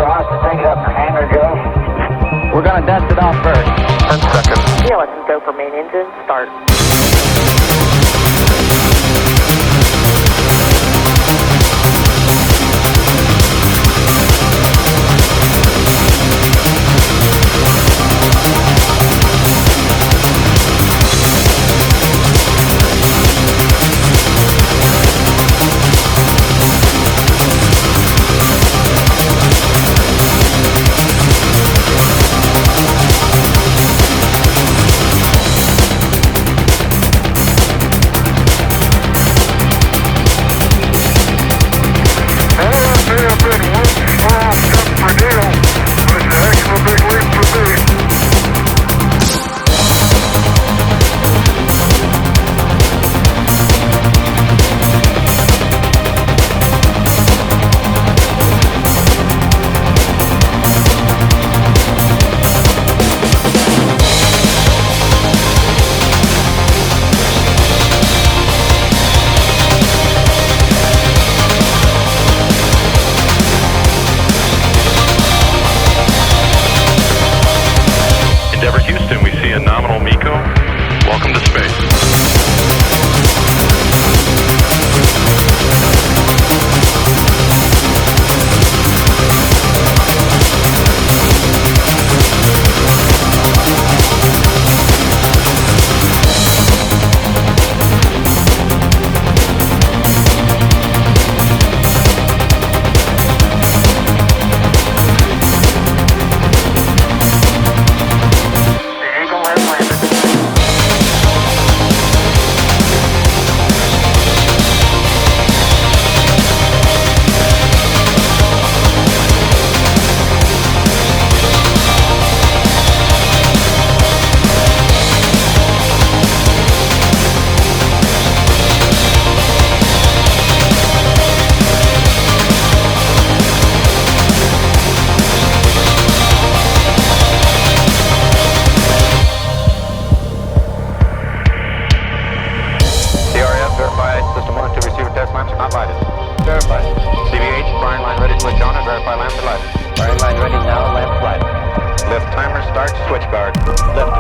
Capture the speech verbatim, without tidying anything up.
Ross to take it up for hangar, Joe? We're gonna dust it off first. Ten seconds. Yeah, let's go for main engine, start. Endeavour Houston, we see a nominal MECO. Welcome to space. Verified. System one and two receiver test lamps are not lighted. Verified. C V H, firing line ready to switch on and verify lamps are lighted. Firing line ready now, lamps lighted. Lift timer start, switch guard. Lift